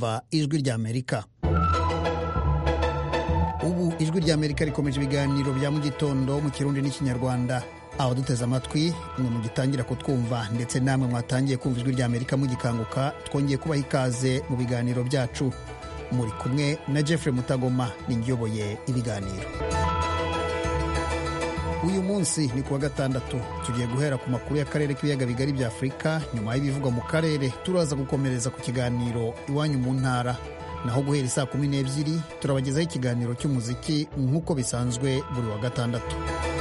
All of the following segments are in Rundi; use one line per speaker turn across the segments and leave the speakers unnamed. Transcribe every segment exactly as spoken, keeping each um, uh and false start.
kumva ijwi rya Amerika. Ubu ijwi rya Amerika rikomeje ibiganiro bya mu gitondo mu Kirundi n'Ikinyarwanda. Aho duteze amatwi mwe mugitangira kutwumva ndetse namwe mwatangiye kumva ijwi rya Amerika mugikanguka, twongeye kubaha ikaze mu biganiro byacu. Muri kumwe na Jeffrey Mutagoma ninyoboye ibiganiro. Uyu munsi ni kuwa gatandatu, tugiye guhera ku makuru y'akarere k'ibiyaga bigari bya Afurika. Nyuma y'ibivugwa mu karere turaza gukomereza ku kiganiro iwanyu mu ntara, naho guhera saa kumi n'ebyiri turabagezaho ikiganiro cy'umuziki nk'uko bisanzwe buri wa gatandatu.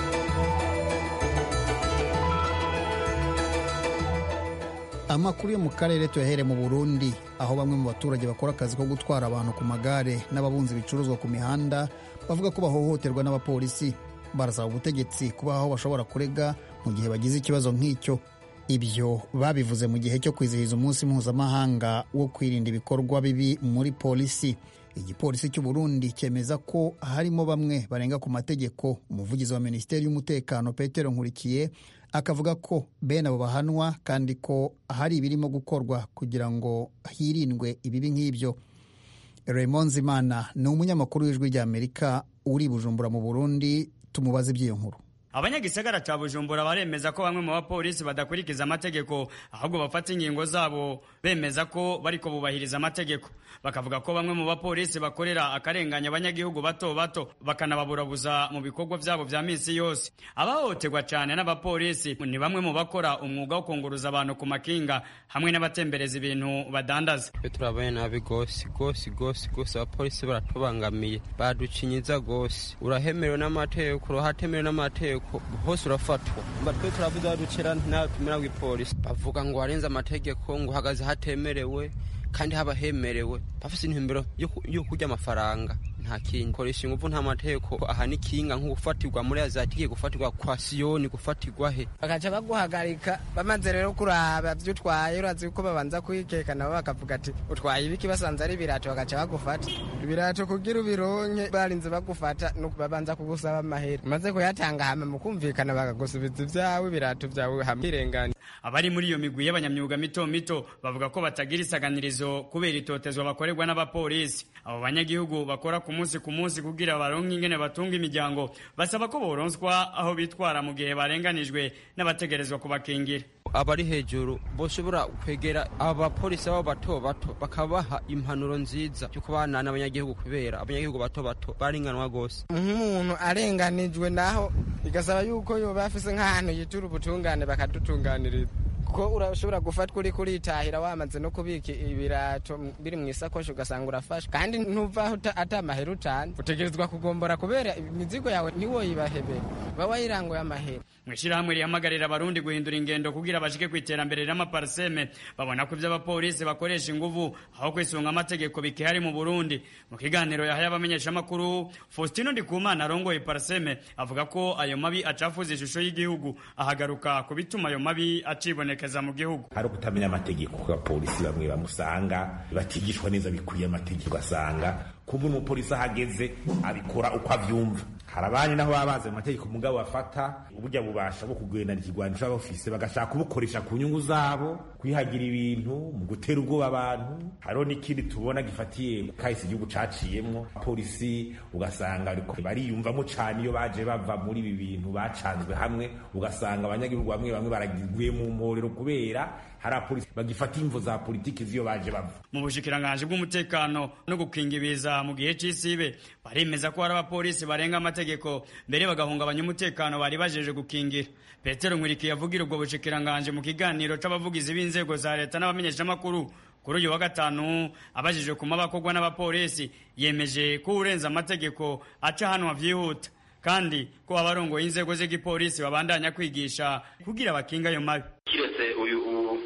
Amakuru yo mu karere tuyahere mu Burundi, aho bamwe mu baturage bakora akazi ko gutwara abantu ku magare n'ababunzi bicuruzwa ku mihanda bavuga ko bahohoterwa n'abapolisi. Barasaba ubutegetsi kuba aho bashobora kurega mu gihe bagize ikibazo nk'icyo. Ibyo babivuze mu gihe cyo kwizihiza umunsi mpuzamahanga wo kwirinda ibikorwa bibi muri polisi. Igipolisi cy'u Burundi cyemeza ko harimo bamwe barenga ku mategeko. Umuvugizi wa Minisiteri y'Umutekano Petero Nkurikiye akavuga ko bene abo bahanwa kandi ko hari ibirimo gukorwa kugira ngo hirindwe ibibi nk'ibyo. Raymond Zimana ni umunyamakuru w'ijwi rya Amerika uri Bujumbura mu Burundi. Tumubaze by'iyo nkuru.
Abanyagisagara ca Bujumbura baremeza ko bamwe mu bapolisi badakurikiza amategeko, ahubwo bafata ingingo zabo bemeza ko bariko bubahiriza amategeko. Bakavuga ko bamwe mu bapolisi bakorera akarenganya abanyagihugu bato bato bakanababurabuza mu bikorwa vyabo vya misi yose. Abahohoterwa cyane n'abapolisi ni bamwe mu bakora umwuga wo kunguruza abantu ku makinga hamwe n'abatembereza ibintu badandaza.
Turabaye nabi gose gose gose gose, abapolisi baratubangamiye, baducinyiza gose. Urahemerewe n'amategeko, urahatemerewe n'amategeko, hose urafatwa. Mbatwe turavuga ducera nta tumira w'ipolisi bavuga ngo warenza amategeko, ngo hagaze hatemerewe kandi haba hemerewe. Bafise intumbero yo kurya amafaranga, nta kindi. Koresha ingufu nta mategeko, aha ni kinga nko gufatirwa muri azatiye, gufatirwa kwa Siyoni, gufatirwa he. Bakaca baguhagarika, bamaze rero kuraba byo utwaye, urazi uko babanza kwikeka nabo bakavuga ati utwaye ibiki, basanze ari birato bakaca bagufata. Ibirato kugira ubironke barinze bagufata no babanza kugusaba amahera. Maze kuyatanga hama mukumvikana bakagusubiza ibyawe, ibirato byawe hamirengana.
Abari muri iyo migwi y'abanyamyuga mito mito bavuga ko batagira isaganirizo kubera itotezwa bakorerwa n'abapolisi. Abo banyagihugu bakora ku munsi ku munsi kugira baronke ingene batunga imiryango, basaba ko boronswa aho bitwara mu gihe barenganijwe n'abategerezwa kubakingira. Abari hejuru boshobora kwegera abapolisi abo bato bato bakabaha impanuro nziza cyo kubana n'abanyagihugu, kubera abanyagihugu bato bato baringanwa gose. Umuntu arenganijwe naho igasaba yuko yo bafise nk'ahantu yitura ubutungane bakadutunganiriza, ko urashobora gufatwa uri kuritahira wamaze no kubika ibirato biri mu isakoshi ugasanga urafashe, kandi ntuvaho atamahera utane, utegerezwa kugombora kubera imizigo yawe niwo yibahebera baba yirango y'amahera. Mwishirahamwe rihamagarira abarundi guhindura ingendo kugira bashike kwiterambere y'amaparseme, babona ko iby'abapolisi bakoresha inguvu aho kwisunga amategeko bikihari mu Burundi. Mu kiganiro yahaye abamenyesha makuru, Faustino Ndikumana arongoye parseme avuga ko ayo mabi acafuza ishusho y'igihugu, ahagaruka ku bituma ayo mabi acibonekeza mu gihugu.
Hari kutamenya amategeko kwa polisi, bamwe bamusanga batigishwa neza bikwiye amategeko, asanga kumwe umupolisi ahageze abikora uko avyumva. Harabanye naho babaze amategeko mugabo bafata uburyo bubasha bwo kugwena ikigwanisho abafise bagashaka kubukoresha ku nyungu zabo, kwihagira ibintu mu gutera ubwoba abantu. Haro n'ikindi tubona gifatiye kahise igihugu caciyemwo, polisi ugasanga ariko bariyumvamo cyane iyo baje bava muri ibi bintu bacanzwe hamwe, ugasanga abanyagihugu bamwe bamwe baragiguye mu mporero kubera hari apolisi bagifata imvo za politiki ziyo baje bava.
Mu bushikiranganje bw'umutekano no gukinga ibiza mu gihe c'isibe baremeza ko hari abapolisi barenga amategeko mbere bagahungabanya umutekano bari bajeje gukingira. Petero Nkurikiye yavugira ubwo bushikiranganje mu kiganiro c'abavugizi b'inzego za leta n'abamenyesha makuru kuri uyu wa gatanu. Abajije ku mabakorwa n'abapolisi yemeje ko urenza amategeko aca hano vyihuta, kandi ko abarongoye inzego z'igipolisi babandanya kwigisha kugira bakinga ayo mabi.
Kiretse uyu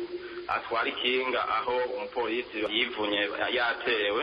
atwara ikinga aho umupolisi yivunye yatewe,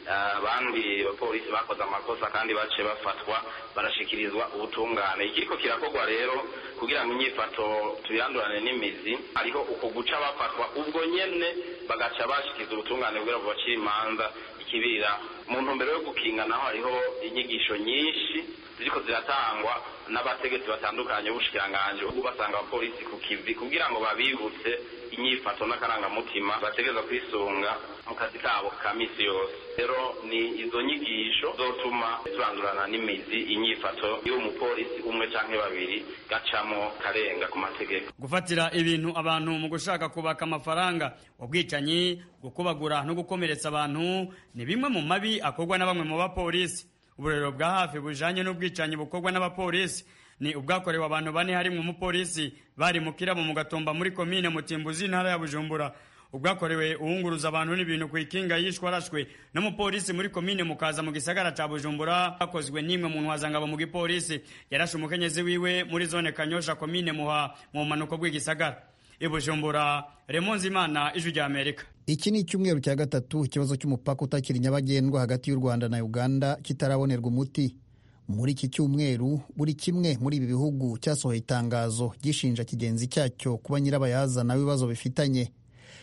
abandi bapolisi bakoze amakosa kandi bace bafatwa barashikirizwa ubutungane. Ikiriko kirakorwa rero kugira ngo inyifato tuyandurane n'imizi, ariho uko guca bafatwa ubwo nyene bagaca bashikiza ubutungane kugira ngo bacire imanza ikibira. Mu ntumbero yo gukinga naho hariho inyigisho nyinshi ziriko ziratangwa n'abategetsi batandukanye b'ubushikiranganje, ubu basanga abapolisi ku kivi kugira ngo babibutse inyifato n'akarangamutima bategereza kwisunga mu kazi kabo ka misi yose. Rero ni izo nyigisho zotuma turandurana n'imizi inyifato y'umupolisi umwe canke babiri gacamo karenga ku mategeko.
Gufatira ibintu abantu mu gushaka kubaka amafaranga, ubwicanyi, gukubagura no gukomeretsa abantu ni bimwe mu mabi akorwa na bamwe mu bapolisi. Uburero bwa hafi bujanye n'ubwicanyi bukorwa n'abapolisi ni ubwakorewe abantu bane harimwo umupolisi bari mu kirabo mu Gatumba muri komine Mutimbuzi ntara ya Bujumbura. Ubwakorewe uwunguruza abantu n'ibintu ku ikinga yishwe arashwe n'umupolisi muri komine Mukaza mu gisagara ca Bujumbura. Akozwe nimwe mu ntwazangabo mu gipolisi yarashe umukenyezi wiwe muri zone Kanyosha komine Muha mu manuko bw'igisagara. I Bujumbura, Remonzi Imana, Ijwi rya Amerika.
Iki ni icyumweru cya gatatu ikibazo cy'umupaka utakiri nyabagendwa hagati y'u Rwanda na Uganda kitarabonerwa umuti. Muri iki cyumweru buri kimwe muri ibi bihugu cyasohoye itangazo gishinja kigenzi cyacyo kuba nyirabayazana w'ibibazo bifitanye.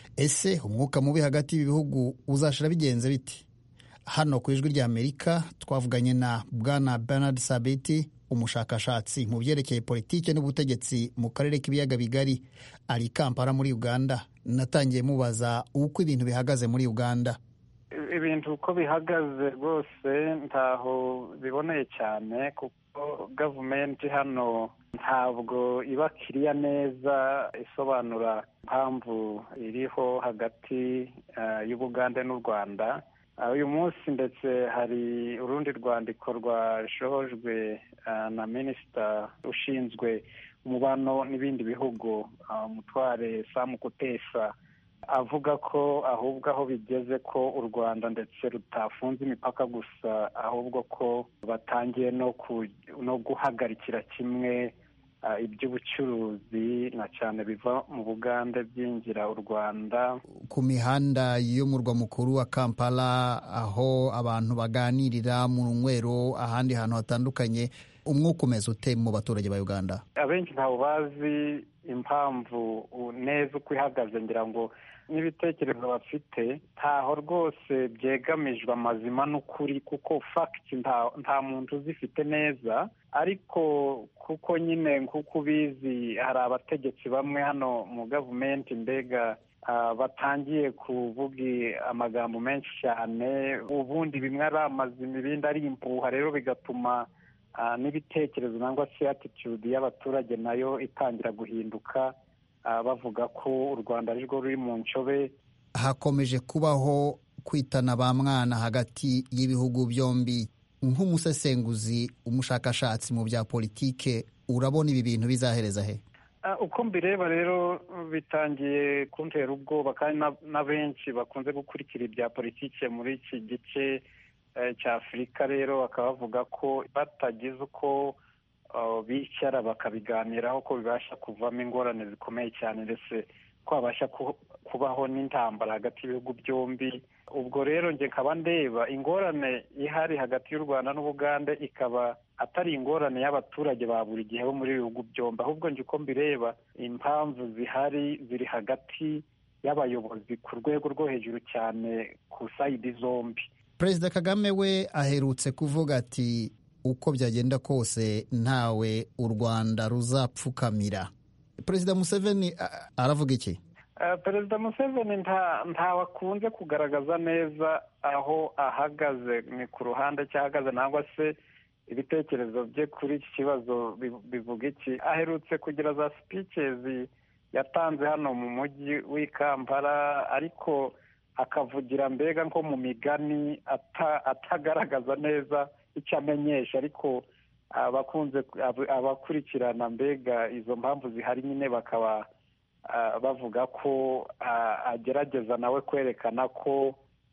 Ese umwuka mubi hagati y'ibihugu uzashira bigenze biti? Hano ku Ijwi rya Amerika twavuganye na Bwana Bernard Sabiti, umushakashatsi mu byerekeye politike n'ubutegetsi mu karere k'ibiyaga bigari, ari Kampala muri Uganda. Natangiye mubaza uko ibintu bihagaze muri Uganda.
Ibintu uko bihagaze rwose ntaho biboneye cyane, kuko gavumenti hano ntabwo iba kiriya neza isobanura impamvu iriho hagati uh, y'Ubugande n'u Rwanda. Uh, uyu munsi ndetse hari urundi rwandiko rwashojwe uh, na minisita ushinzwe umubano n'ibindi bihugu, uh, Mutware Sam Kutesa, avuga ko ahubwo aho bigeze ko u Rwanda ndetse rutafunze imipaka gusa, ahubwo ko batangiye no ku, no guhagarikira kimwe uh, iby'ubucuruzi na cyane biva mu Bugande byinjira u Rwanda.
Ku mihanda y'umurwa mukuru wa Kampala aho abantu baganirira mu nywero ahandi hantu hatandukanye, umwuka umeze ute mu baturage ba Uganda?
Abenshi ntaho bazi impamvu neza uko ihagaze, ngira ngo n'ibitekerezo bafite ntaho rwose byegamijwe amazima n'ukuri, kuko fact nta, nta muntu uzifite neza. Ariko kuko nyine nk'uko ubizi hari abategetsi bamwe hano mu gavumenti mbega uh, batangiye kuvuga amagambo menshi cyane, ubundi bimwe ari amazima ibindi ari impuha, rero bigatuma uh, n'ibitekerezo nangwa se attitude y'abaturage nayo itangira guhinduka, uh, bavuga ko u Rwanda ari rwo ruri mu ncobe.
Hakomeje kubaho kwitana ba mwana hagati y'ibihugu byombi. Nk'umusesenguzi, umushakashatsi mu bya politike, urabona ibi bintu bizahereza he?
Uh, uko mbireba rero bitangiye kuntera ubwoba, kandi na, na benshi bakunze gukurikira ibya politike muri iki gice uh, cya Afurika rero bakaba bavuga ko batagize uko uh, bicara bakabiganiraho ko bibasha kuvamo ingorane zikomeye cyane, ndetse ko habasha ku, kubaho n'intambara hagati y'ibihugu byombi. Ubwo rero nge nkaba ndeba ingorane ihari hagati y'u Rwanda n'Ubugande ikaba atari ingorane y'abaturage ba buri gihe bo muri bihugu byombi, ahubwo nge uko mbireba impamvu zihari ziri hagati y'abayobozi ku rwego rwo hejuru cyane ku sayidi zombi.
Perezida Kagame we aherutse kuvuga ati uko byagenda kose ntawe u Rwanda ruzapfukamira. Perezida Museveni aravuga iki?
Uh, Perezida Museveni nta ntawe akunze kugaragaza neza aho ahagaze, ni ku ruhande cyahagaze nangwa se ibitekerezo bye kuri iki kibazo bivuga iki. Aherutse kugira za speeches yatanze hano mu mujyi w'i Kampala, ariko akavugira mbega nko mu migani ata, atagaragaza neza icyo amenyesha, ariko abakunze abakurikirana mbega izo mpamvu zihari nyine bakaba Uh, bavuga ko uh, agerageza nawe kwerekana ko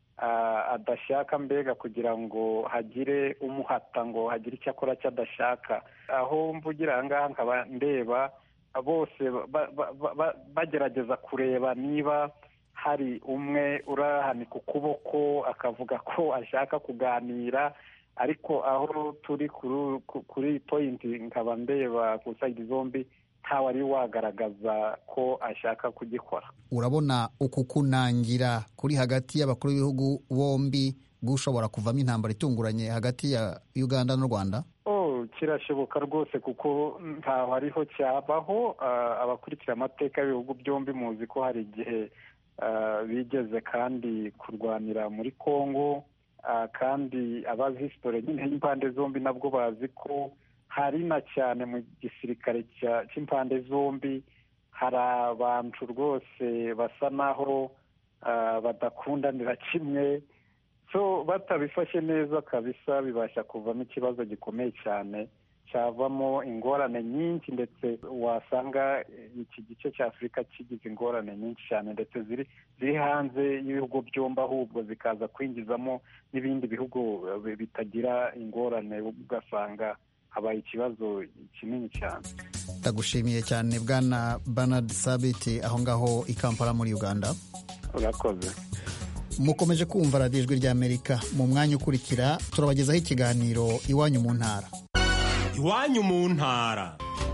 uh, adashaka mbega kugira ngo hagire umuhata ngo hagire icyo akora cyadashaka. Aho mvugira aha ngaha nkaba ndeba bose ba, ba, ba, bagerageza kureba niba hari umwe urahanika ukuboko akavuga ko ashaka kuganira, ariko aho turi kuri, kuri point nkaba ndeba ku side zombi ntawe ari wagaragaza ko ashaka kugikora.
Urabona uku kunangira kuri hagati y'abakuru b'ibihugu bombi gushobora kuvamo intambara itunguranye hagati ya Uganda n'u Rwanda?
Oh, kirashoboka rwose kuko ntaho hariho cyabaho. Abakurikira amateka y'ibihugu byombi muzi ko hari igihe bigeze kandi kurwanira muri Congo, kandi abazi hisitore nyine y'impande zombi nabwo bazi ko hari na cyane mu gisirikare cy'impande zombi hari abantu rwose basa naho badakundanira kimwe, so batabifashe neza kabisa bibasha kuvamo ikibazo gikomeye cyane, cyavamo ingorane nyinshi, ndetse wasanga iki gice cya Afurika kigize ingorane nyinshi cyane, ndetse ziri ziri hanze y'ibihugu byombi, ahubwo zikaza kwinjizamo n'ibindi bihugu bitagira ingorane, ugasanga habaye ikibazo kinini cyane.
Ndagushimiye cyane Bwana Bernard Sabiti aho ngaho i Kampala muri Uganda.
Urakoze.
Mukomeje kumva radiyo Ijwi ry'Amerika. Mu mwanya ukurikira turabagezaho ikiganiro Iwanyu mu Ntara.
Iwanyu mu Ntara.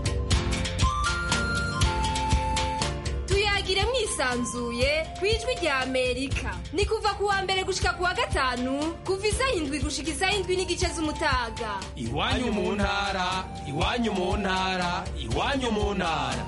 Tuyagire mwisanzuye ku Ijwi ry'Amerika. Ni kuva ku wa mbere gushika ku wa gatanu, kuva isaha indwi gushika isaha indwi n'igice z'umutaga.
Iwanyu mu Ntara, Iwanyu mu Ntara, Iwanyu mu Ntara.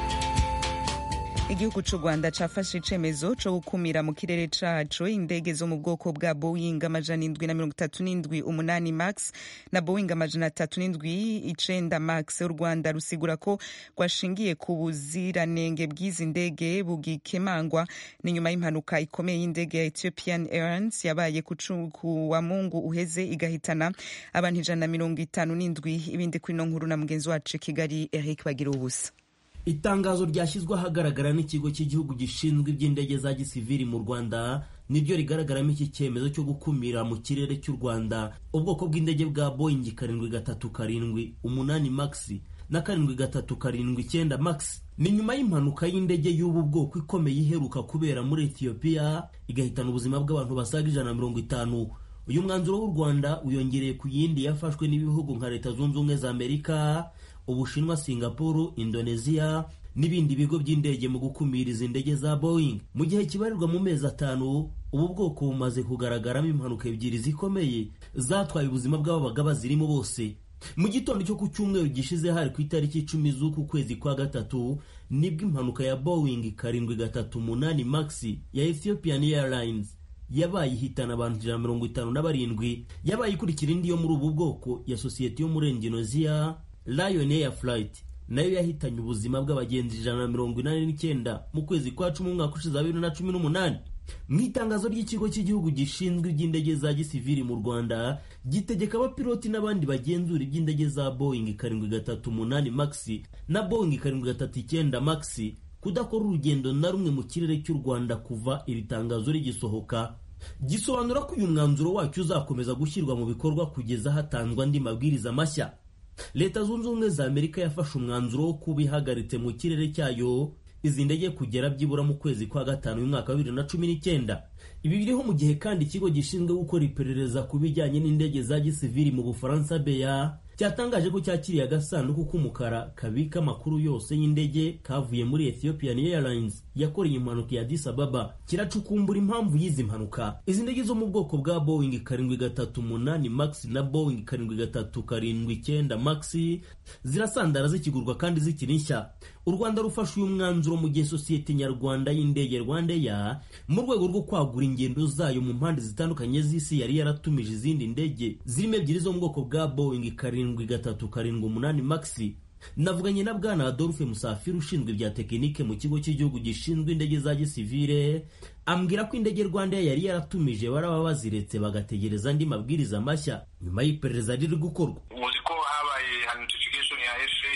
Igihugu cy'u Rwanda cafashe icemezo co gukumira mu kirere caco indege zo mu bwoko bwa Boeing amajana indwi na mirongo itatu n'indwi umunani Max na Boeing amajana atatu n'indwi icenda Max. U Rwanda rusigura ko rwashingiye ku buziranenge bw'izi ndege bugikemangwa ni nyuma y'impanuka ikomeye y'indege ya Ethiopian Airlines yabaye ku wa Mungu uheze igahitana abantu ijana na mirongo itanu n'indwi. Ibindi kuri no nkuru na mugenzi wacu Kigali Eric Bagira ubusa.
Itangazo ryashyizwe ahagaragara n'ikigo cy'igihugu gishinzwe iby'indege za gisivili mu Rwanda nibyo rigaragaramo iki cyemezo cyo gukumira mu kirere cy'u Rwanda ubwoko bw'indege bwa Boeing karindwi gatatu karindwi umunani Max na karindwi gatatu karindwi icyenda Max. Ni nyuma y'impanuka y'indege y'ubu bwoko ikomeye iheruka kubera muri Ethiopia igahitana ubuzima bw'abantu basaga ijana na mirongo itanu. Uyu mwanzuro w'u Rwanda uyongereye ku yindi yafashwe n'ibihugu nka Leta Zunze Ubumwe za Amerika, Ubushinwa, Singapore, Indonesia n'ibindi bigo by'indege mu gukumira izi ndege za Boeing. Mu gihe kibarirwa mu mezi atanu, ubu bwoko bumaze kugaragaramo impanuka ebyiri zikomeye zatwaye ubuzima bw'ababaga bazirimo bose. Mu gitondo cyo ku cyumweru gishize hari ku itariki icumi z'uku kwezi kwa gatatu nibwo impanuka ya Boeing karindwi gatatu umunani Max ya Ethiopian Airlines yabaye ihitana abantu ijana na mirongo itanu na barindwi, yabaye ikurikira indi yo muri ubu bwoko ya sosiyete yo muri Indonesia Lion Air Flight nayo yahitanye ubuzima bw'abagenzi ijana na mirongo inani n'icyenda mu kwezi kwa cumi umwaka ushize wa bibiri na cumi n'umunani. Mu itangazo ry'ikigo cy'igihugu gishinzwe iby'indege za gisivili mu Rwanda gitegeka abapiloti n'abandi bagenzura iby'indege za Boeing karindwi gatatu umunani Max na Boeing karindwi gatatu icyenda Max kudakora urugendo na rumwe mu kirere cy'u Rwanda kuva iri tangazo rigisohoka. Gisobanura ko uyu mwanzuro wacyo uzakomeza gushyirwa mu bikorwa kugeza hatanzwe andi mabwiriza mashya. Leta Zunze Ubumwe za Amerika yafashe umwanzuro wo kubihagaritse mu kirere cyayo izi ndege kugera byibura mu kwezi kwa gatanu y'umwaka wa bibiri na cumi n'icyenda. Ibi biriho mu gihe kandi ikigo gishinzwe gukora iperereza ku bijyanye n'indege za gisivili mu Bufaransa B A cyatangaje ko cyakiriye agasanduku k'umukara kabika amakuru yose y'indege kavuye muri Ethiopian Airlines yakoreye impanuka ya Addis Ababa, kiracukumbura impamvu y'izi mpanuka. Izi ndege zo mu bwoko bwa Boeing karindwi gatatu umunani Max na Boeing karindwi gatatu karindwi icyenda Max zirasandara zikigurwa kandi zikiri nshya. U Rwanda rufashe uyu mwanzuro mu gihe sosiyete nyarwanda y'indege Rwandair mu rwego rwo kwagura ingendo zayo mu mpande zitandukanye z'isi yari yaratumije izindi ndege zirimo ebyiri zo mu bwoko bwa Boeing karindwi gatatu karindwi umunani Max. Navuganye na Bwana Adolphe Musafiri ushinzwe ibya tekinike mu kigo cy'igihugu gishinzwe indege za gisivile, ambwira ko indege Rwandair yari yaratumije baraba baziretse bagategereza andi mabwiriza mashya nyuma y'iperereza riri gukorwa.
Muzi ko habaye notification ya F A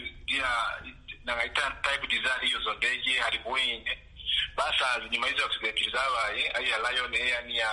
A na type design iyo zo ndege hari Boeing basaza nyuma y'izo accident zabaye ari ya Lion Air ni ya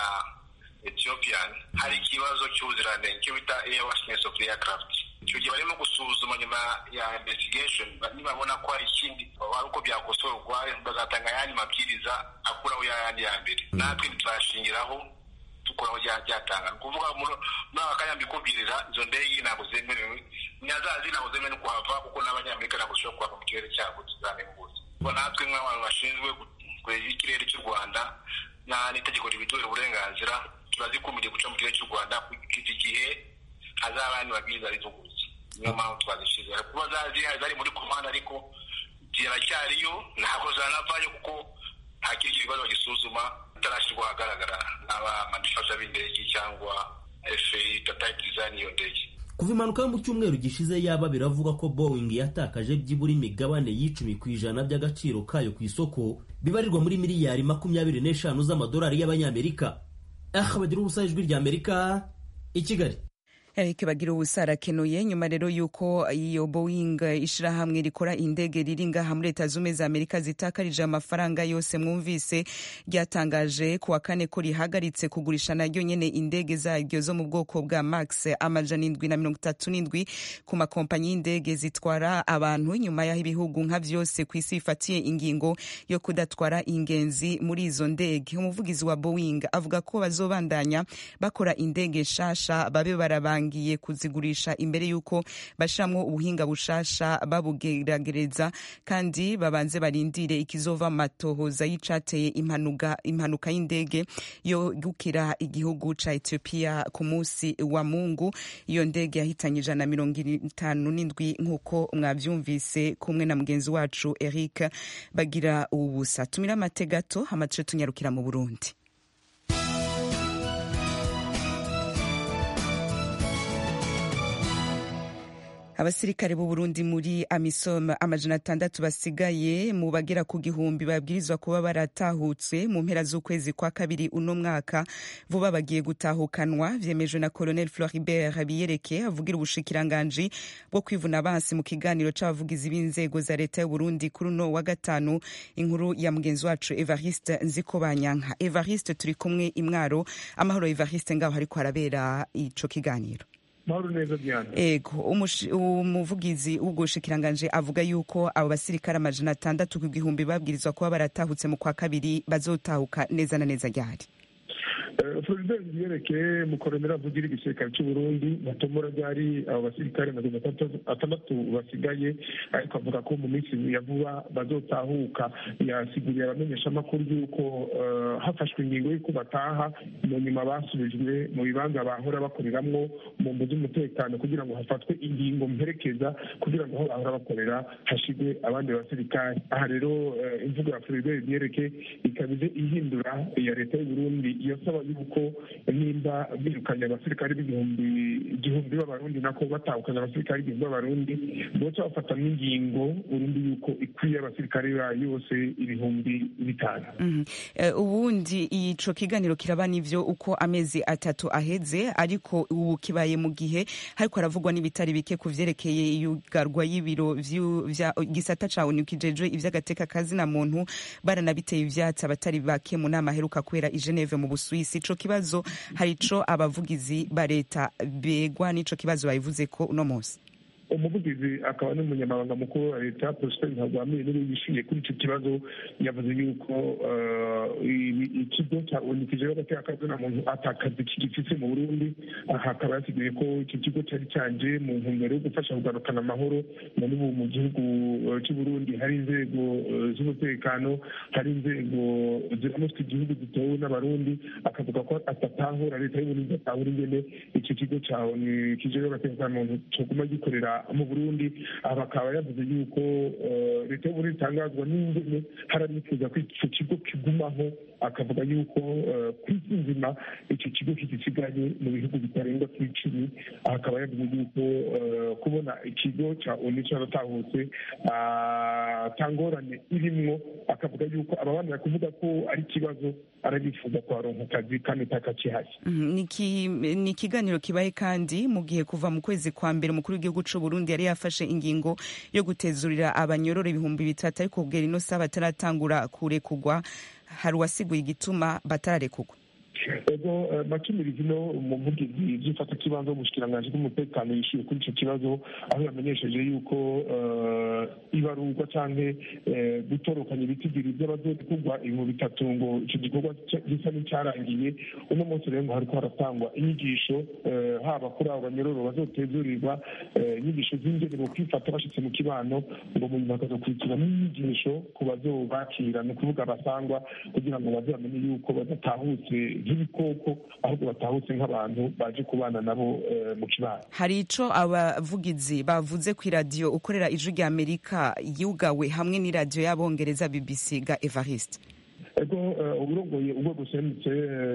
Ethiopian, hari ikibazo cy'ubuziranenge cyo bita airworthiness of the aircraft. Icyo gihe barimo gusuzuma nyuma ya investigation nibabona ko hari ikindi wari uko byakosorwa bazatanga ayandi mabwiriza akuraho yayandi ya mbere. Natwe ntitwashingiraho tukuraho byatanga kuvuga muri akanya mbikubwirira izo ndege ntabwo zemerewe nyazazi ntabwo zemerewe kuhava kuko n'abanyamerika ntabwo bashobora kuhava mu kirere cyabo tuzamenguza. Bo natwe nk'abantu bashinzwe kureba ikirere cy'u Rwanda na n'itegeko ribiduhera uburenganzira turazikumiriye guca mu kirere cy'u Rwanda kugeza igihe hazaba abandi mabwiriza arivuguruza.
niyo mpamvu twazishize kuba zari muri komanda ariko ziracyariyo ntabwo zanavayo kuko nta kindi kibazo gisuzuma itarashyirwa ahagaragara n'abamanufacture b'indege cyangwa F A A Tata design iyo ndege.
Kuva impanuka yo mu cyumweru gishize yaba biravuga ko Boeing yatakaje byibura imigabane y'icumi ku ijana by'agaciro kayo ku isoko bibarirwa muri miliyari makumyabiri n'eshanu z'amadolari y'abanyamerika. aha bagira ubusa ijwi ry'Amerika i Kigali.
Eric bagira ubusara kenuye nyuma rero yuko iyo Boeing ishirahamwe rikora indege riri ngaha muri Leta Zunze za Amerika zitakarije amafaranga yose mwumvise ryatangaje kuwa kane ko rihagaritse kugurisha naryo nyene indege zaryo zo mu bwoko bwa Max amajana indwi na mirongo itatu n'indwi ku makompanyi y'indege zitwara abantu nyuma y'aho ibihugu nka vyose ku isi bifatiye ingingo yo kudatwara ingenzi muri izo ndege. Umuvugizi wa Boeing avuga ko bazobandanya bakora indege shasha babe barabanga ngiye kuzigurisha imbere yuko bashiramwo ubuhinga bushasha babugeragereza kandi babanze barindire ikizova matohoza y'icateye impanuka impanuka y'indege yo gukira igihugu ca Ethiopia ku munsi wa Mungu. Iyo ndege yahitanye ijana na mirongo itanu n'indwi nk'uko mwavyumvise kumwe na mugenzi wacu Eric bagira ubusa. Tumira amategato amace tunyarukira mu Burundi. Abasirikare b'u Burundi muri AMISOM amajana atandatu basigaye mu bagera ku gihumbi babwirizwa kuba baratahutse mu mpera z'ukwezi kwa kabiri uno mwaka vuba bagiye gutahukanwa, vyemejwe na Colonel Floribert Biyereke avugira ubushikiranganji bwo kwivuna abansi mu kiganiro c'abavugizi b'inzego za leta y'u Burundi kuri uno wa gatanu. Inkuru ya mugenzi wacu Evariste Nzikobanyanka. Evariste, turi kumwe imwaro. Amahoro Evariste, ngaho hariko harabera ico kiganiro. Ego umuvugizi w'ubushikiranganji avuga yuko abo basirikare amajana atandatu ku gihumbi babwirizwa kuba baratahutse mu kwa kabiri bazotahuka neza na neza ryari.
Floribert Biyereke mukoromera avugira igisirikare cy'u Burundi batomora ryari abo basirikare amajana atandatu basigaye, ariko avuga ko mu minsi ya vuba bazotahuka. Yasiguriye abamenyesha amakuru y'uko hafashwe ingingo y'uko bataha mu nyuma basubijwe mu bibanza bahora bakoreramwo mu mbuga z'umutekano kugira ngo hafatwe ingingo mperekeza kugira ngo aho bahora bakorera hashigwe abandi basirikare. Aha rero imvugo ya Floribert Biyereke ikabize ihindura ya leta y'u Burundi yasaba yuko nimba birukanye abasirikare b'igihumbi igihumbi b'abarundi nako batahukanye abasirikare igihumbi b'abarundi boca bafata n'ingingo urundi yuko ikwiye abasirikare yose ibihumbi bitanu.
mm -hmm. uh, ubundi ico kiganiro kiraba nivyo uko amezi atatu aheze, ariko ubu kibaye mu gihe hariko haravugwa n'ibitari bike kuvyerekeye yugarwa y'ibiro vya gisata ca O N U kijejwe ivy'agateka kazi na muntu baranabiteye ivyatsi abatari bake mu nama heruka kwera i Geneve mu Busuwisi. Ico kibazo hari ico abavugizi ba leta begwa n'ico kibazo bayivuze ko uno munsi.
Umuvugizi akaba n'umunyamabanga mukuru wa leta Prosper Ntagwamiye niwe yishuye kuri icyo kibazo. Yavuze yuko ikigo cya O N U kijejwe agateka kazi na muntu atakazi kigifise mu Burundi. Aha akaba yasigaye ko iki kigo cyari canje mu ntumbero yo gufasha kugarukana amahoro n'ubu mu gihugu cy'u Burundi. Hari inzego z'umutekano, hari inzego ziramutse igihugu zitewe n'abarundi. Akavuga ko atatahura leta y'u Burundi atahura ingene iki kigo cya O N U kijejwe agateka kazi na muntu coguma gikorera mu Burundi. Abakaba yavuze yuko leta y'u Burundi itangazwa n'ingene haranifuza ko icyo kigo kigumaho. Akavuga yuko ku isi nzima icyo kigo kigisigaye mu bihugu bitarenga ku icumi. Akaba yavuze yuko kubona ikigo cya O N U cyaratahutse atangorane irimwo. Akavuga yuko ababana kuvuga ko ari ikibazo arabifuza kwaronka akazi kandi takakihari.
Ni ikiganiro kibaye kandi mu gihe kuva mu kwezi kwa mbere umukuru w'igihugu cy'u Burundi yari yafashe ingingo yo gutezurira abanyororo ibihumbi bitatu, ariko kugera ino saha bataratangura kurekugwa. Hari uwasiguye igituma batararekugwa.
Ego makimirizi no umuvugizi byifata kibanzo mushikiranganje bw'umutekano yishuye kuri icyo kibazo, aho yamenyesheje yuko ibarurwa canke gutorokanya ibitigiri by'abazokugwa ibihumbi bitatu ngo icyo gikorwa gisa n'icyarangiye. Uno munsi rero hariko haratangwa inyigisho haba kuri abo banyororo bazotezurirwa inyigisho z'ingene bo kwifata bashitse mu kibano, ngo mu nyuma bakazokurikira n'inyigisho ku bazobakira, ni ukuvuga abasangwa, kugira ngo bazamenye yuko badatahutse nk'ibikoko ahubwo batahutse nk'abantu baje kubana nabo mu kibano.
Hari ico abavugizi bavuze ku radio ukorera ijwi rya Amerika yugawe hamwe n'iradio y'abongereza B B C ga Evariste?
ego uburongoye urwego ruserutse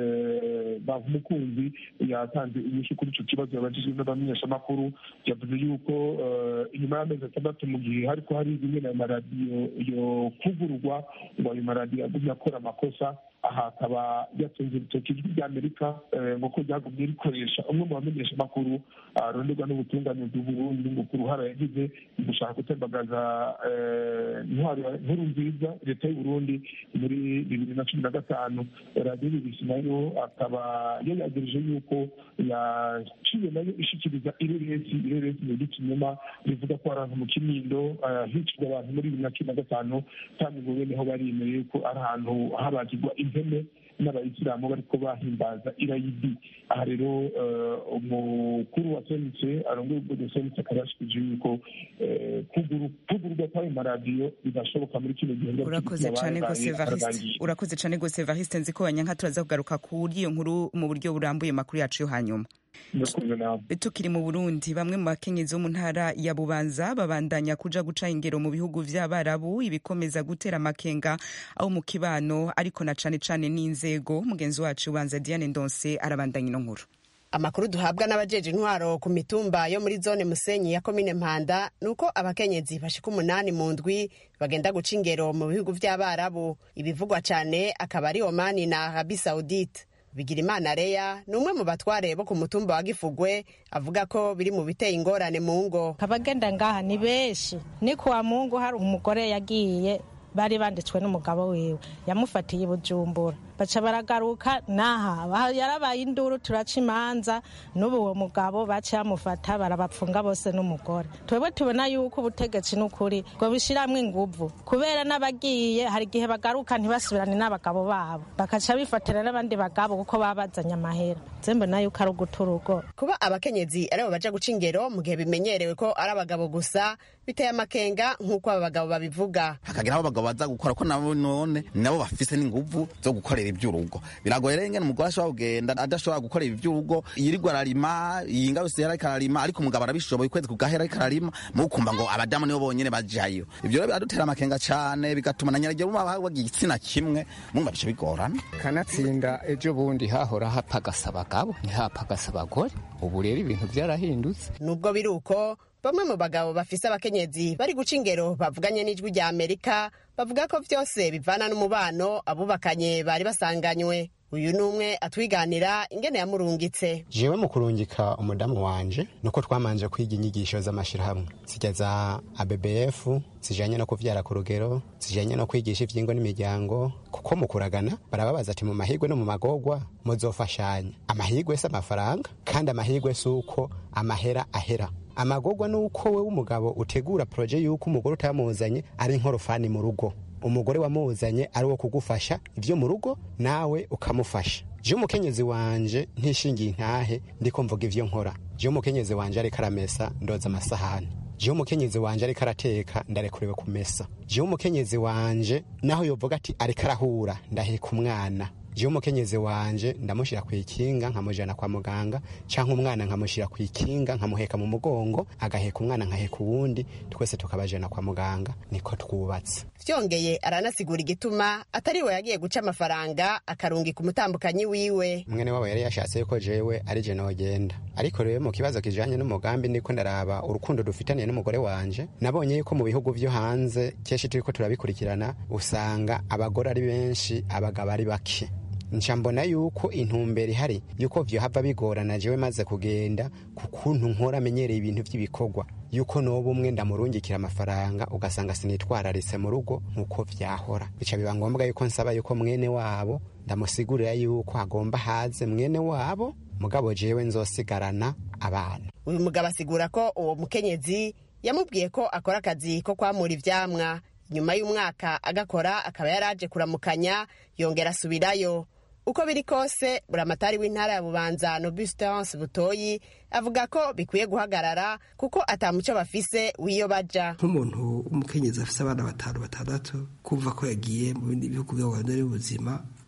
bamukunzi yatanze inyishu kuri ico kibazo yabajijwe n'abamenyeshamakuru, yavuze yuko inyuma y'amezi atandatu mu gihe hariko hari bimwe na maradiyo yo kuvurwa ngo ayo maradiyo agumye akora amakosa, aha akaba yatunze urutoki ijwi rya Amerika ngo ko ryagumye rikoresha umwe mu bamenyeshamakuru aronderwa n'ubutungane bw'Uburundi ngo ku ruhara yagize gushaka gutembagaza intwaro nkuru nziza leta y'u Burundi muri bibiri na cumi na gatanu. radiyo B B C nayo akaba yayagirije yuko yaciye nayo ishikiriza ireresi ireresi mu gikinyoma rivuga ko arantu mu Kinindo hicirwa abantu muri bibiri na cumi na gatanu kandi ngo beneho barimeye ko ari ahantu habagirwa impene n'abayisilamu bariko bahimbaza irayidi. aha rero umukuru wa senitse arongoye urwego senitse akaba yashikije yuko kugurwa kw'ayo maradiyo bidashoboka muri kino gihe.
urakoze cane gose Evariste, urakoze cane gose Evariste, nzi ko banyanka turaza kugaruka kuri iyo nkuru mu buryo burambuye makuru yacu yo hanyuma. Tukiri mu Burundi, bamwe mu bakenyezi bo mu ntara ya Bubanza babandanya kuja guca ingero mu bihugu vy'Abarabu, ibikomeza gutera amakenga aho mu kibano ariko na cane cane n'inzego. Mugenzi wacu Bubanza Diane Ndonse arabandanya ino nkuru.
Amakuru duhabwa n'abajeje intwaro ku mitumba yo muri zone Musenyi ya komine Mpanda nuko abakenyezi bashika umunani mu ndwi bagenda guca ingero mu bihugu vy'Abarabu. Ibivugwa cane akaba ari Oman na Arabie Saoudite. Bigirimana Leya ni umwe mu batware bo ku mutumba wa Gifugwe avuga ko biri mu biteye ingorane mu ngo.
Abagenda ngaha ni benshi, ni kwa Mungu hari umugore yagiye bari banditswe n'umugabo wiwe yamufatiye Bujumbura, baca baragaruka naha yarabaye induru, turaca imanza n'ubu uwo mugabo baca bamufata barabapfunga bose n'umugore. Twebwe tubona yuko ubutegetsi n'ukuri ngo bishiramwe inguvu, kubera n'abagiye hari igihe bagaruka ntibasubirane n'abagabo babo bakaca bifatira n'abandi bagabo kuko babazanye amahera. Zembe nayo uko ari uguturugo.
Kuba abakenyezi aribo baja guca ingero mu gihe bimenyerewe ko ari abagabo gusa biteye amakenga nk'uko aba bagabo babivuga.
Hakagira abagabo baza gukora ko nabo none nabo bafise n'inguvu zo gukorera iby'urugo. Biragoye rero ngene umugore ashobora kugenda adashobora gukorera iby'urugo, yirirwa ararima, yinga yose yararika ararima, ariko umugabo arabishoboye kwezi kugahera ariko ararima, mu kumva ngo abadamu nibo bonyene bajayo. Ibyo rero biradutera amakenga cyane, bigatuma na nyarage mu bagiye igitsina kimwe mu babishe bigorana.
Kanatsinda ejo bundi hahora hapagasa abagabo ntihapagasa abagore, ubu rero ibintu byarahindutse.
Nubwo biruko bamwe mu bagabo bafise abakenyezi bari guca ingero bavuganye n'ijwi rya Amerika bavuga ko vyose bivana n'umubano abubakanye bari basanganywe. Uyu numwe atwiganira ingene yamurungitse.
Jewe mu kurungika umudamu wanje nuko twamanje kwiga inyigisho z'amashirahamwe zijya za A B B F zijanye no kuvyara ku rugero, zijanye no kwigisha ivyingo n'imiryango, kuko mu kuragana barababaza ati mu mahigwe no mu magogwa muzofashanya. Amahigwe se amafaranga kandi amahigwe suko amahera ahera. Amagogwa nuko we umugabo utegura projet yuko umugore utamuzanye ari nkorofani mu rugo, umugore wamuzanye ari wo kugufasha ivyo mu rugo nawe ukamufasha. Je umukenyezi wanje ntishingiye intahe ndiko mvuga ivyo nkora. Je umukenyezi wanje ari karamesa ndoza amasahani. Je umukenyezi wanje ari karateka ndarekuriwe kumesa. Je umukenyezi wanje naho yovuga ati ari karahura ndaheka umwana. Je umukenyezi wanje ndamushira ku ikinga nkamujana kwa muganga, canke umwana nkamushira ku ikinga nkamuheka mu mugongo, agaheka umwana nkaheka uwundi, twese tukabajana kwa muganga. Niko twubatse.
Vyongeye aranasigura igituma atari we yagiye guca amafaranga akarungika umutambukanyi wiwe.
Mwene wabo yari yashatse yuko jewe ari je nogenda, ariko rero mu kibazo kijanye n'umugambi ndiko ndaraba urukundo dufitaniye n'umugore wanje, nabonye yuko mu bihugu vyo hanze keshi turiko turabikurikirana usanga abagore ari benshi abagabo ari bake. Nchambona yuko intumbere hari yuko vyo hava bigorana jewe maze kugenda kukuntu nkora menyereye ibintu vy'ibikogwa yuko nobo umwe ndamurungikira amafaranga ugasanga sinitwararitse mu rugo nkuko vyahora. Bica biba ngombwa yuko nsaba yuko mwene wabo ndamusigurira yuko agomba haze mwene wabo, mugabo jewe nzosigarana abana.
Uyu mugabo asigura ko uwo mukenyezi yamubwiye ko akora akazi ko kwamura ivyamwa, nyuma y'umwaka agakora akaba yaraje kuramukanya yongera asubirayo. Uko biri kose buramatari w'intara ya Bubanza Nobustance Butoyi avuga ko bikwiye guhagarara kuko atamuco bafise wiyo baja.
Nk'umuntu umukenyezi afise abana batanu batandatu kumva ko yagiye mu bindi bihugu by'abandi n'ubuzima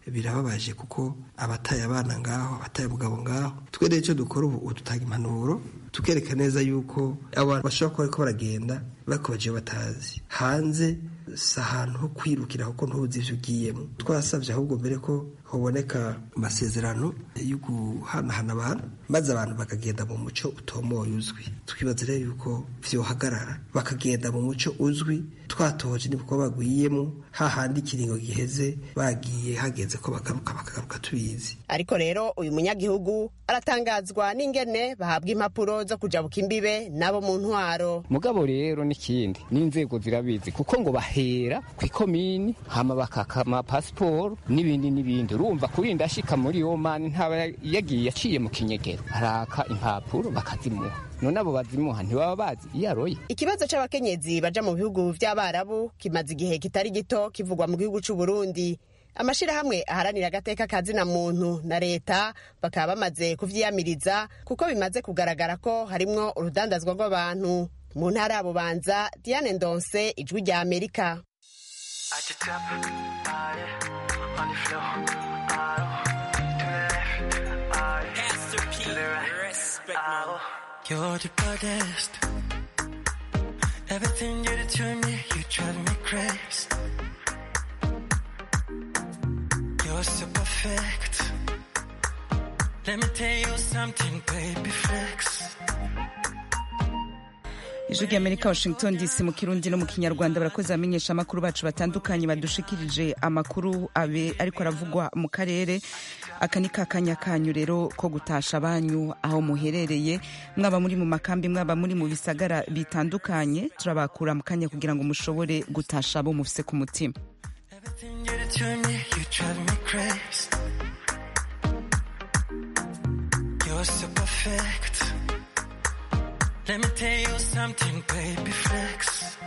birababaje kuko abataye abana ngaho abataye umugabo ngaho twe rero icyo dukora ubu dutanga impanuro tukereka neza yuko abantu bashobora kuba bariko baragenda bakobaje batazi hanze si ahantu ho kwirukira kuko ntuzi ivyo ugiyemo twasabye ahubwo mbere ko hoboneka amasezerano yo guhanahana abantu maze abantu bakagenda mu muco utomoye uzwi twibaza rero yuko vyohagarara bakagenda mu muco uzwi twatoje nibwo bagwiyemo hahandi ikiringo giheze bagiye hageze ko bagaruka bakagaruka tubizi.
Ariko rero uyu munyagihugu aratangazwa n'ingene bahabwa impapuro zo kujabuka imbibe nabo mu ntwaro.
Mugabo rero n'ikindi n'inzego zirabizi kuko ngo bahera kw'ikomini hama bakakama pasiporo n'ibindi n'ibindi urumva kurinda ashika muri Oman ntaba yagiye yaciye mu kinyegero araka impapuro bakazimuha none abo bazimuha ntibaba bazi iyo aroye.
Ikibazo c'abakenyezi baja mu bihugu vy'abarabu kimaze igihe kitari gito kivugwa mu gihugu c'u Burundi. Amashirahamwe aharanira agateka kazina muntu na leta bakaba bamaze kuvyiyamiriza kuko bimaze kugaragara ko harimwo urudandazwa rw'abantu. Mu ntara ya Bubanza, Diane Ndonse, Ijwi rya Amerika.
You're the baddest. Everything you do to me, you drive me crazy. You're so perfect. Let me tell you something, baby, flex.
Ijwi rya Amerika, Washington D C, mu Kirundi no mu Kinyarwanda. Barakoze amenyesha amakuru bacu batandukanye badushikirije amakuru abe ariko aravugwa mu karere. Aka ni kakanya kanyu rero ko gutasha banyu aho muherereye, mwaba muri mu makambi mwaba muri mu bisagara bitandukanye. Turabakura mu kanya kugira ngo mushobore gutasha abo mufise ku mutima.
You're so perfect. Let me tell you something, baby, flex.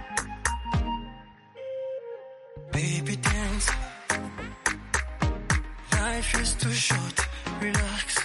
Baby, dance. Life is too short, relax.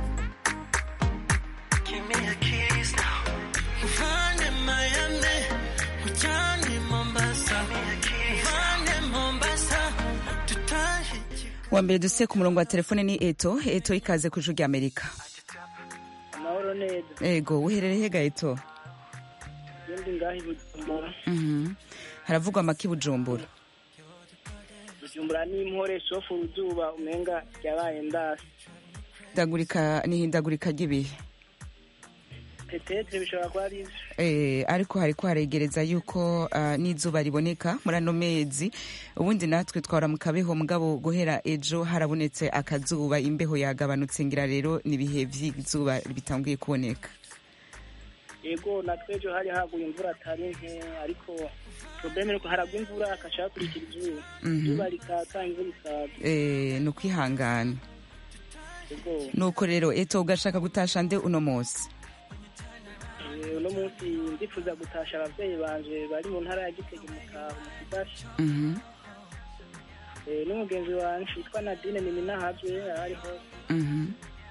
Give me a kiss now. Find Miami, Johnny Mombasa. Find Mombasa.
Wa mbere duse ku murongo wa telefone ni Eto. Eto, ikaze ku Ijwi rya Amerika.
Amahoro neza.
Ego, uherereye hega Eto?
Ndi ngahi Bujumbura.
Mhm. Haravugwa amaki Bujumbura.
Bujumbura ni impore sofu uzuba umenga yabaye ndasi.
Dagurika ni hindagurika gibihe.
Petetre bishobora kwa ari.
Eh, ariko hariko haregereza yuko uh, n'izuba riboneka muri ano mezi. Ubundi natwe twara mu kabeho mugabo guhera ejo harabonetse akazuba, imbeho yagabanutse, ngira rero nibihe vy'izuba bitanguye kuboneka.
Ego natwe ejo hari haguye imvura atari nke, ariko probleme nuko haragwa imvura akashaka kurikira izuba. Izuba likaka imvura isaga.
Eh, no kwihangana.
Ego.
Nuko rero Eto ugashaka gutasha nde uno munsi?
Uno munsi ndifuza gutasha abavyeyi banje bari mu ntara ya Gitega mu Kaho mu Kidashi.
Mhm.
Eh, n'umugenzi wanje witwa Nadine Niminahavye ariho.
Mhm.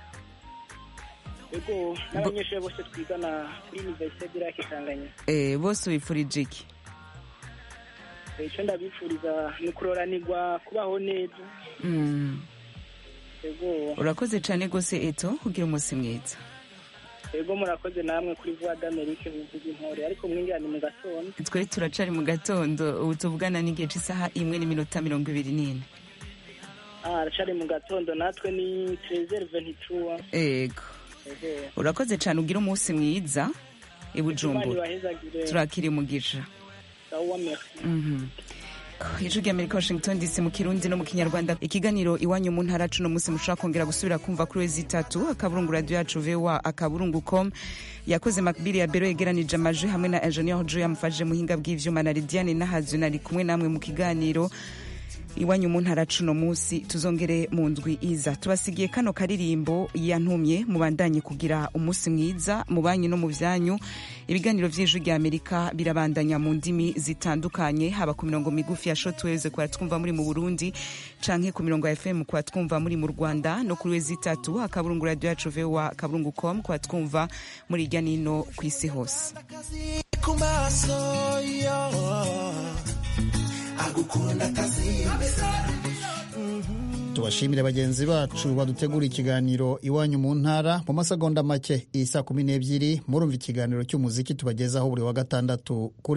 Ego n'abanyeshuri bose twigana kuri Université de la Kitanganya.
Eh, bose wifurije iki?
Eh, icyo ndabifuriza ni kuroranirwa kubaho neza.
Mhm.
Ego.
Urakoze cyane gose Eto, kugira umunsi mwiza.
Ego murakoze namwe kuri Voix d'Amerique bivuga intore, ariko mwingira ni mu gatondo.
Twe turacari mu gatondo, ubu tuvugana n'igihe cy'isaha imwe n'iminota mirongo ibiri n'ine.
Ah, aracari mu gatondo, natwe ni treize heures vingt-trois.
Ego. Urakoze cyane, ugira umunsi mwiza i Bujumbura. Turakiri umugisha.
Sawa, merci.
Mhm. Ijwi rya Amerika, Washington D C, mu Kirundi no mu Kinyarwanda. Ikiganiro iwanyu mu ntara cuno musi mushobora kongera gusubira kumva kuri wezi itatu akaburungu radio yacu V O A akaburungu com. Yakoze Makbili ya Bero yegeranije amajwi hamwe na Engineer Joe yamufashije muhinga bw'ivyuma na Lidiane Nahazu nari kumwe namwe mu kiganiro iwanyu mu ntara cuno musi. Tuzongere mu ndwi iza. Tubasigiye kano karirimbo yantumye mubandanye kugira umunsi mwiza mu banyu no mu vyanyu. Ibiganiro vy'Ijwi rya Amerika birabandanya mu ndimi zitandukanye, haba ku mirongo migufi ya shortwave kwa twumva muri mu Burundi canke ku mirongo ya F M kwa twumva muri mu Rwanda, no kuri wezi itatu akaburungu radio yacu V O A akaburungu com kwa twumva muri irya nino kw'isi hose.
Agukunda kazi.
tubashimire bagenzi bacu badutegura ikiganiro iwanyu mu ntara. Mu masegonda make isa kumi n'ebyiri murumva ikiganiro cy'umuziki tubagezaho buri wa gatandatu kuri